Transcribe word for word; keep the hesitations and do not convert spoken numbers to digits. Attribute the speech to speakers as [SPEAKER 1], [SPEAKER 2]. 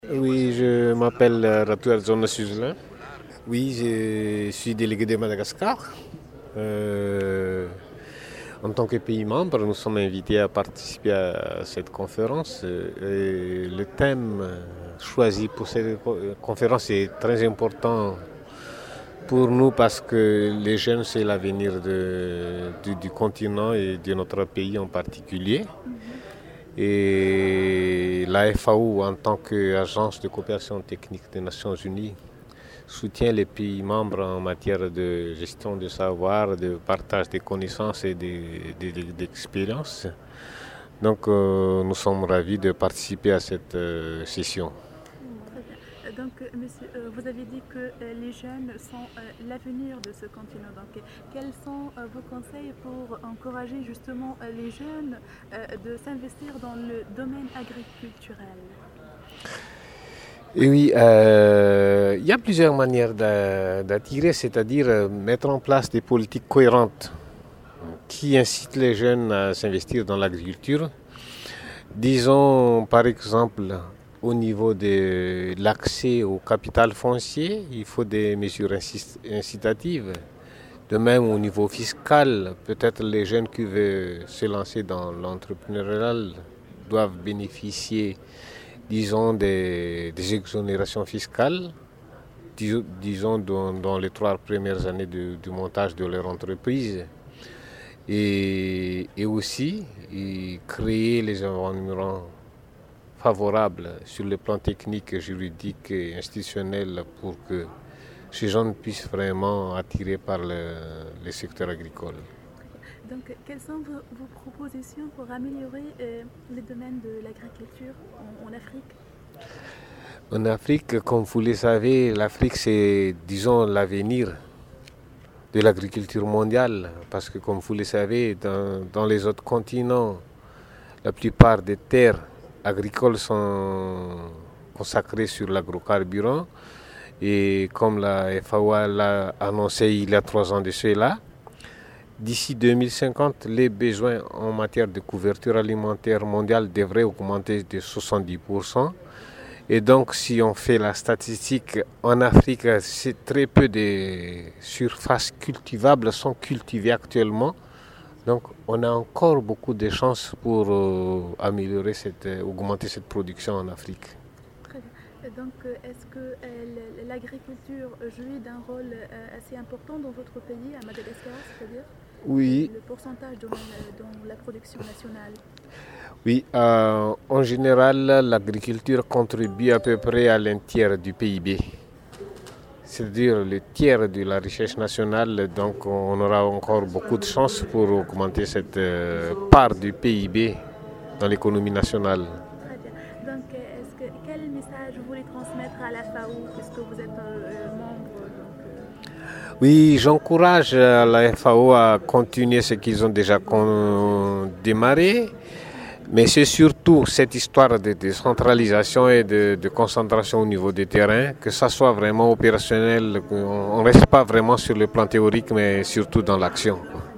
[SPEAKER 1] Oui, je m'appelle Ratu Arzona Suzlin. Oui, je suis délégué de Madagascar. Euh, en tant que pays membre, nous sommes invités à participer à cette conférence. Et le thème choisi pour cette conférence est très important pour nous parce que les jeunes, c'est l'avenir de, du, du continent et de notre pays en particulier. Et la F A O, en tant qu'agence de coopération technique des Nations Unies, soutient les pays membres en matière de gestion de savoir, de partage des connaissances et d'expériences. Donc euh, nous sommes ravis de participer à cette euh, session.
[SPEAKER 2] Donc, monsieur, euh, vous avez dit que euh, les jeunes sont euh, l'avenir de ce continent. Donc, quels sont euh, vos conseils pour encourager justement euh, les jeunes euh, de s'investir dans le domaine agriculturel?
[SPEAKER 1] Et oui, euh, il y a plusieurs manières d'attirer, c'est-à-dire mettre en place des politiques cohérentes qui incitent les jeunes à s'investir dans l'agriculture. Disons par exemple au niveau de l'accès au capital foncier, il faut des mesures incitatives. De même au niveau fiscal, peut-être les jeunes qui veulent se lancer dans l'entrepreneuriat doivent bénéficier, disons, des, des exonérations fiscales, disons, disons dans, dans les trois premières années de, du montage de leur entreprise. Et, et aussi et créer les environnements favorables sur le plan technique, juridique et institutionnel pour que ces jeunes puissent vraiment attirer par le, le secteur agricole.
[SPEAKER 2] Donc, quelles sont vos, vos propositions pour améliorer euh, le domaine de l'agriculture en, en Afrique?
[SPEAKER 1] En Afrique, comme vous le savez, l'Afrique c'est, disons, l'avenir de l'agriculture mondiale, parce que comme vous le savez, dans, dans les autres continents, la plupart des terres agricoles sont consacrées sur l'agrocarburant. Et comme la F A O l'a annoncé il y a trois ans de cela, d'ici deux mille cinquante, les besoins en matière de couverture alimentaire mondiale devraient augmenter de soixante-dix pour cent. Et donc, si on fait la statistique, en Afrique, c'est très peu de surfaces cultivables sont cultivées actuellement. Donc, on a encore beaucoup de chances pour euh, améliorer cette, euh, augmenter cette production en Afrique.
[SPEAKER 2] Donc, est-ce que euh, l'agriculture jouit d'un rôle euh, assez important dans votre pays, à Madagascar, c'est-à-dire
[SPEAKER 1] oui.
[SPEAKER 2] le pourcentage dans, dans la production nationale?
[SPEAKER 1] Oui, euh, en général, l'agriculture contribue à peu près à l'un tiers du P I B. C'est-à-dire le tiers de la richesse nationale, donc on aura encore beaucoup de chances pour augmenter cette euh, part du P I B dans l'économie nationale.
[SPEAKER 2] Très bien. Donc, est-ce que, quel message vous voulez transmettre à la F A O, puisque vous êtes euh, membre donc, euh...
[SPEAKER 1] Oui, j'encourage la F A O à continuer ce qu'ils ont déjà démarré. Mais c'est surtout cette histoire de décentralisation et de, de concentration au niveau des terrains, que ça soit vraiment opérationnel, qu'on ne reste pas vraiment sur le plan théorique, mais surtout dans l'action.